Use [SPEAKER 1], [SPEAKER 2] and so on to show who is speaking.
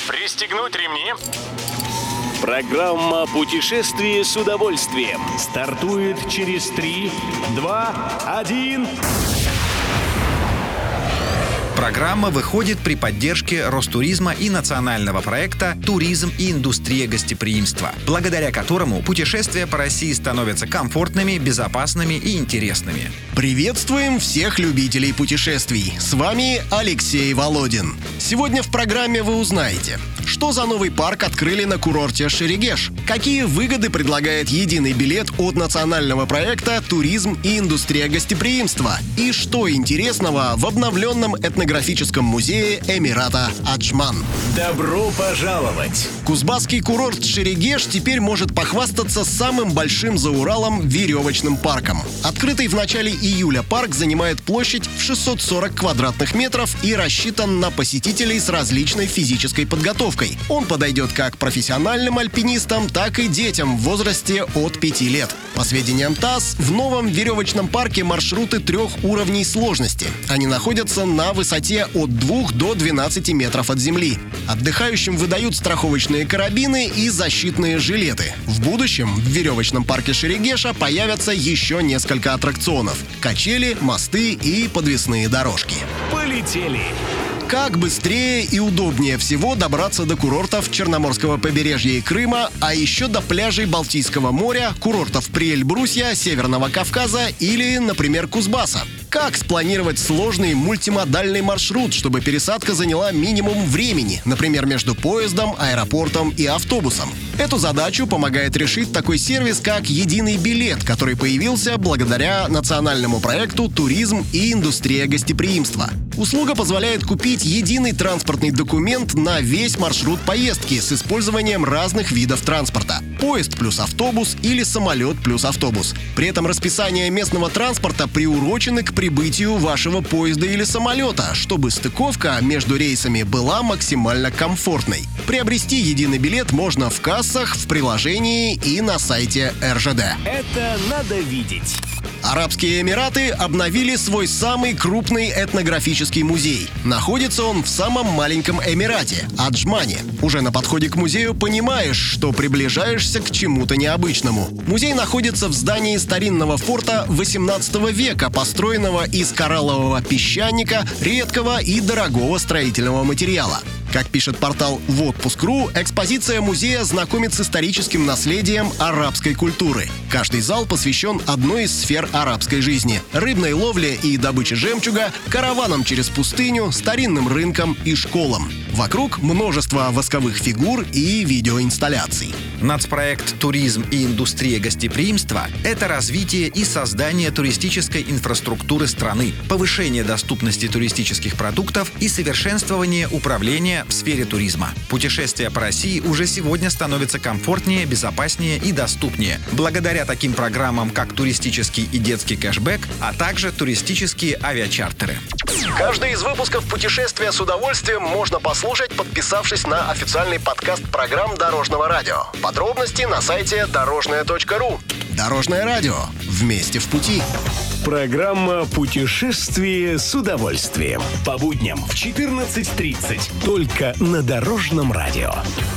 [SPEAKER 1] Пристегнуть ремни.
[SPEAKER 2] Программа «Путешествие с удовольствием» стартует через 3, 2, 1...
[SPEAKER 3] Программа выходит при поддержке Ростуризма и национального проекта «Туризм и индустрия гостеприимства», благодаря которому путешествия по России становятся комфортными, безопасными и интересными.
[SPEAKER 4] Приветствуем всех любителей путешествий. С вами Алексей Володин. Сегодня в программе вы узнаете, что за новый парк открыли на курорте Шерегеш, какие выгоды предлагает единый билет от национального проекта «Туризм и индустрия гостеприимства» и что интересного в обновленном этнографическом музее Эмирата Аджман.
[SPEAKER 2] Добро пожаловать!
[SPEAKER 4] Кузбасский курорт Шерегеш теперь может похвастаться самым большим за Уралом веревочным парком. Открытый в начале июля парк занимает площадь в 640 квадратных метров и рассчитан на посетителей с различной физической подготовкой. Он подойдет как профессиональным альпинистам, так и детям в возрасте от 5 лет. По сведениям ТАСС, в новом веревочном парке маршруты 3 уровней сложности. Они находятся на высоте от 2 до 12 метров от земли. Отдыхающим выдают страховочные карабины и защитные жилеты. В будущем в веревочном парке Шерегеша появятся еще несколько аттракционов: качели, мосты и подвесные дорожки.
[SPEAKER 2] Полетели!
[SPEAKER 4] Как быстрее и удобнее всего добраться до курортов Черноморского побережья и Крыма, а еще до пляжей Балтийского моря, курортов Приэльбрусья, Северного Кавказа или, например, Кузбасса? Как спланировать сложный мультимодальный маршрут, чтобы пересадка заняла минимум времени, например, между поездом, аэропортом и автобусом? Эту задачу помогает решить такой сервис, как «Единый билет», который появился благодаря национальному проекту «Туризм и индустрия гостеприимства». Услуга позволяет купить единый транспортный документ на весь маршрут поездки с использованием разных видов транспорта: поезд плюс автобус или самолет плюс автобус. При этом расписание местного транспорта приурочены к прибытию вашего поезда или самолета, чтобы стыковка между рейсами была максимально комфортной. Приобрести единый билет можно в кассах, в приложении и на сайте РЖД.
[SPEAKER 2] Это надо видеть!
[SPEAKER 4] Арабские Эмираты обновили свой самый крупный этнографический музей. Находится он в самом маленьком Эмирате – Аджмане. Уже на подходе к музею понимаешь, что приближаешься к чему-то необычному. Музей находится в здании старинного форта 18 века, построенного из кораллового песчаника, редкого и дорогого строительного материала. Как пишет портал «Вотпуск.ру», экспозиция музея знакомит с историческим наследием арабской культуры. Каждый зал посвящен одной из сфер арабской жизни – рыбной ловле и добыче жемчуга, караванам через пустыню, старинным рынкам и школам. Вокруг множество восковых фигур и видеоинсталляций.
[SPEAKER 3] Нацпроект «Туризм и индустрия гостеприимства» — это развитие и создание туристической инфраструктуры страны, повышение доступности туристических продуктов и совершенствование управления в сфере туризма. Путешествия по России уже сегодня становятся комфортнее, безопаснее и доступнее, благодаря таким программам, как туристический и детский кэшбэк, а также туристические авиачартеры.
[SPEAKER 4] Каждый из выпусков «Путешествия с удовольствием» можно послушать, подписавшись на официальный подкаст программ Дорожного радио. Подробности на сайте дорожное.ру. Дорожное радио. Вместе в пути.
[SPEAKER 2] Программа «Путешествие с удовольствием». По будням в 14:30. Только на Дорожном радио.